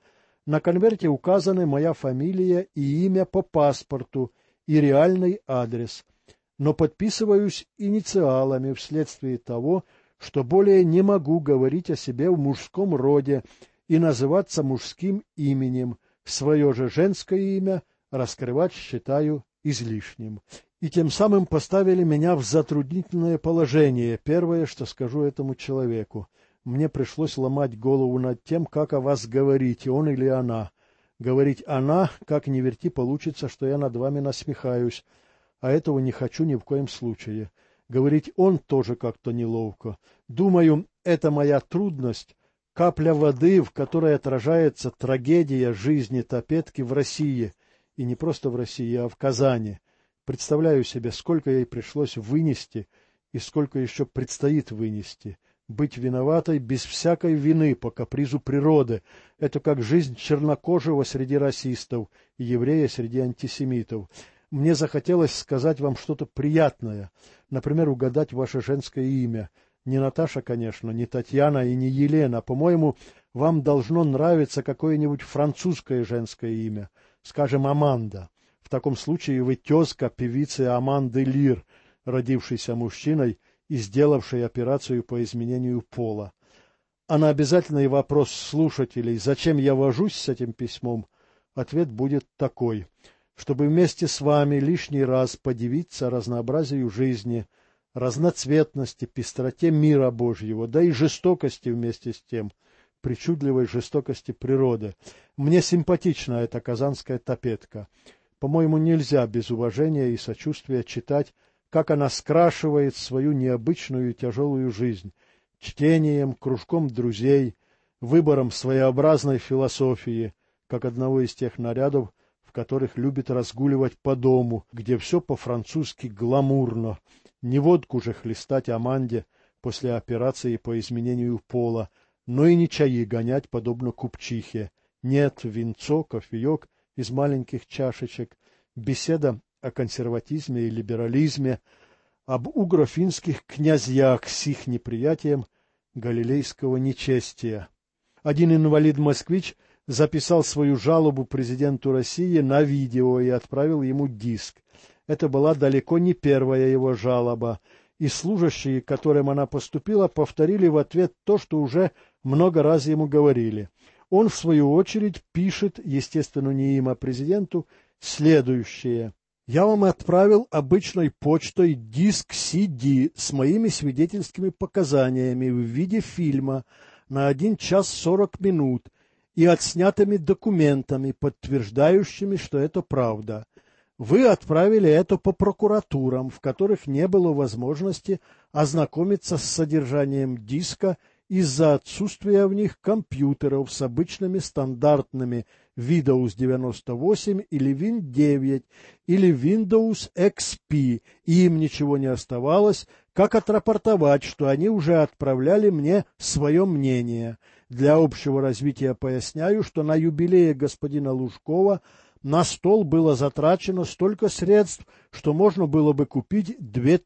На конверте указаны моя фамилия и имя по паспорту и реальный адрес, но подписываюсь инициалами вследствие того, что более не могу говорить о себе в мужском роде и называться мужским именем, свое же женское имя раскрывать считаю излишним. И тем самым поставили меня в затруднительное положение. Первое, что скажу этому человеку. Мне пришлось ломать голову над тем, как о вас говорить, он или она. Говорить «она», как ни верти, получится, что я над вами насмехаюсь, а этого не хочу ни в коем случае. Говорить «он» тоже как-то неловко. Думаю, это моя трудность, капля воды, в которой отражается трагедия жизни Топетки в России, и не просто в России, а в Казани. Представляю себе, сколько ей пришлось вынести и сколько еще предстоит вынести. Быть виноватой без всякой вины по капризу природы — это как жизнь чернокожего среди расистов и еврея среди антисемитов. Мне захотелось сказать вам что-то приятное, например, угадать ваше женское имя. Не Наташа, конечно, не Татьяна и не Елена. По-моему, вам должно нравиться какое-нибудь французское женское имя, скажем, Аманда. В таком случае вы тезка певицы Аманды Лир, родившейся мужчиной и сделавшей операцию по изменению пола. А на обязательный вопрос слушателей, зачем я вожусь с этим письмом, ответ будет такой: чтобы вместе с вами лишний раз подивиться разнообразию жизни, разноцветности, пестроте мира Божьего, да и жестокости вместе с тем, причудливой жестокости природы. Мне симпатична эта казанская Топетка. По-моему, нельзя без уважения и сочувствия читать, как она скрашивает свою необычную и тяжелую жизнь чтением, кружком друзей, выбором своеобразной философии, как одного из тех нарядов, в которых любит разгуливать по дому, где все по-французски гламурно. Не водку же хлестать Аманде после операции по изменению пола, но и не чаи гонять, подобно купчихе. Нет, винцо, кофеек из маленьких чашечек, беседа о консерватизме и либерализме, об угро-финских князьях с их неприятием галилейского нечестия. Один инвалид-москвич записал свою жалобу президенту России на видео и отправил ему диск. Это была далеко не первая его жалоба, и служащие, к которым она поступила, повторили в ответ то, что уже много раз ему говорили. Он, в свою очередь, пишет, естественно, не им, а президенту, следующее. «Я вам отправил обычной почтой диск CD с моими свидетельскими показаниями в виде фильма на 1 час 40 минут и отснятыми документами, подтверждающими, что это правда. Вы отправили это по прокуратурам, в которых не было возможности ознакомиться с содержанием диска из-за отсутствия в них компьютеров с обычными стандартными Windows 98 или Win9 или Windows XP, и им ничего не оставалось, как отрапортовать, что они уже отправляли мне свое мнение. Для общего развития поясняю, что на юбилее господина Лужкова на стол было затрачено столько средств, что можно было бы купить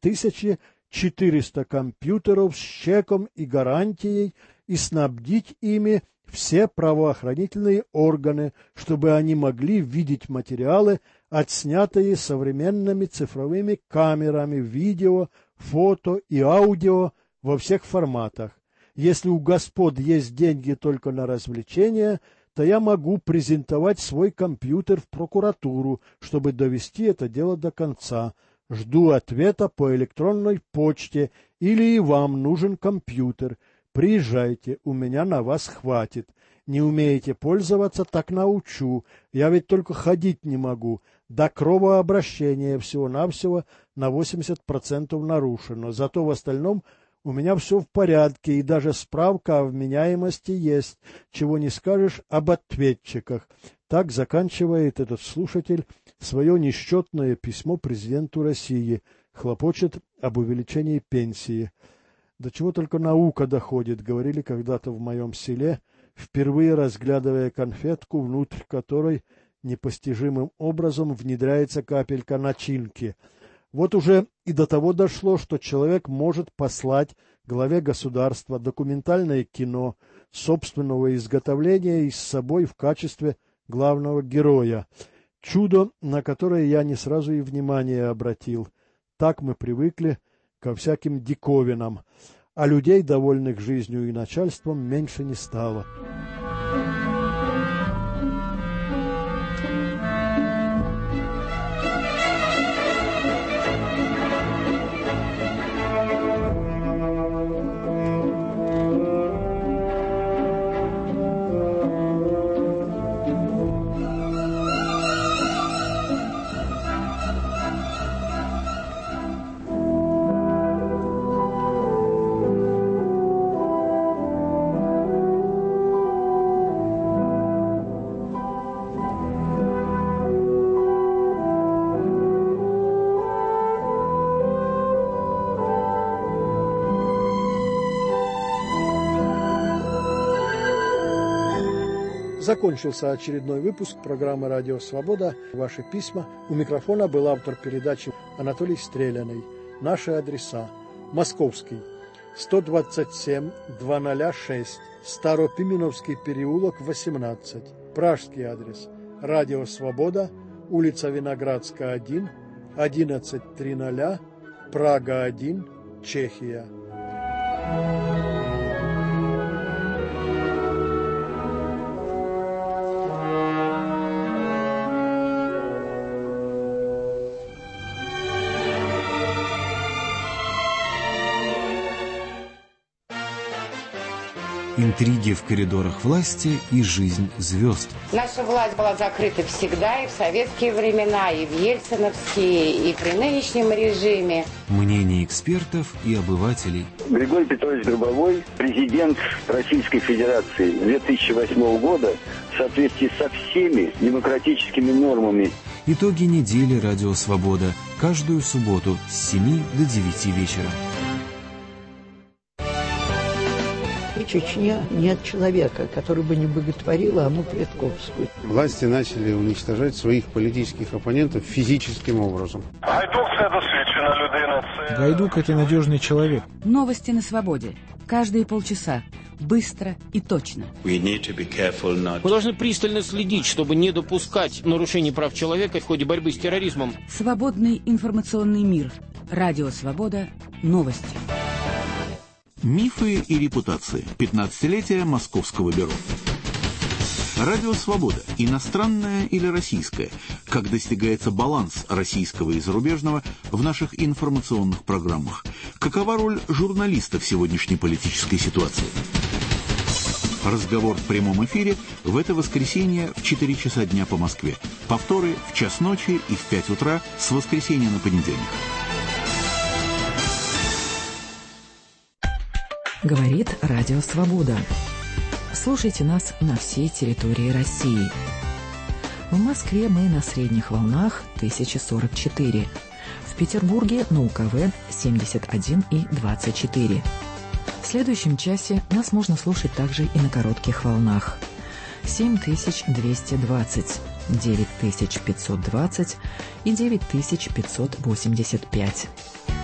2400 компьютеров с чеком и гарантией и снабдить ими все правоохранительные органы, чтобы они могли видеть материалы, отснятые современными цифровыми камерами, видео, фото и аудио во всех форматах. Если у господ есть деньги только на развлечения, то я могу презентовать свой компьютер в прокуратуру, чтобы довести это дело до конца. Жду ответа по электронной почте, или и вам нужен компьютер. Приезжайте, у меня на вас хватит. Не умеете пользоваться, так научу. Я ведь только ходить не могу. До кровообращения всего-навсего на 80% нарушено. Зато в остальном у меня все в порядке, и даже справка о вменяемости есть, чего не скажешь об ответчиках. Так заканчивает этот слушатель свое несчетное письмо президенту России, хлопочет об увеличении пенсии. До чего только наука доходит, говорили когда-то в моем селе, впервые разглядывая конфетку, внутрь которой непостижимым образом внедряется капелька начинки. Вот уже и до того дошло, что человек может послать главе государства документальное кино собственного изготовления и с собой в качестве главного героя. Чудо, на которое я не сразу и внимание обратил. Так мы привыкли ко всяким диковинам, а людей, довольных жизнью и начальством, меньше не стало. Закончился очередной выпуск программы «Радио Свобода». Ваши письма. У микрофона был автор передачи Анатолий Стреляный. Наши адреса. Московский. 127-206. Старопименовский переулок, 18. Пражский адрес. Радио Свобода. Улица Виноградская, 1. 1100. Прага, 1. Чехия. Интриги в коридорах власти и жизнь звезд. Наша власть была закрыта всегда, и в советские времена, и в ельциновские, и при нынешнем режиме. Мнения экспертов и обывателей. Григорий Петрович Гробовой, президент Российской Федерации 2008 года, в соответствии со всеми демократическими нормами. Итоги недели «Радио Свобода» каждую субботу с 7 до 9 вечера. В Чечне нет человека, который бы не боготворил Анну Политковскую. Власти начали уничтожать своих политических оппонентов физическим образом. Гайдук – это надежный человек. Новости на свободе. Каждые полчаса. Быстро и точно. Мы должны пристально следить, чтобы не допускать нарушений прав человека в ходе борьбы с терроризмом. Свободный информационный мир. Радио Свобода. Новости. Мифы и репутации. 15-летие Московского бюро. Радио «Свобода» – иностранное или российское? Как достигается баланс российского и зарубежного в наших информационных программах? Какова роль журналиста в сегодняшней политической ситуации? Разговор в прямом эфире в это воскресенье в 4 часа дня по Москве. Повторы в час ночи и в 5 утра с воскресенья на понедельник. Говорит Радио Свобода. Слушайте нас на всей территории России. В Москве мы на средних волнах 1044. В Петербурге на УКВ 71 и 24. В следующем часе нас можно слушать также и на коротких волнах. 7220, 9520 и 9585.